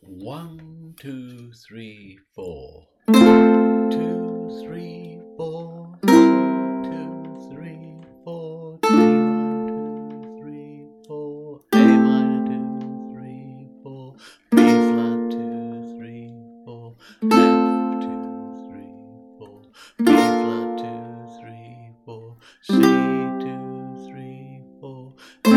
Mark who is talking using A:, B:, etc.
A: 1, 2, 3, 4. 2, 3, 4. 2, 3, 4. D minor 2, 3, 4. A minor 2, 3, 4. B flat 2, 3, 4. F 2, 3, 4. B flat 2, 3, 4. C 2, 3, 4.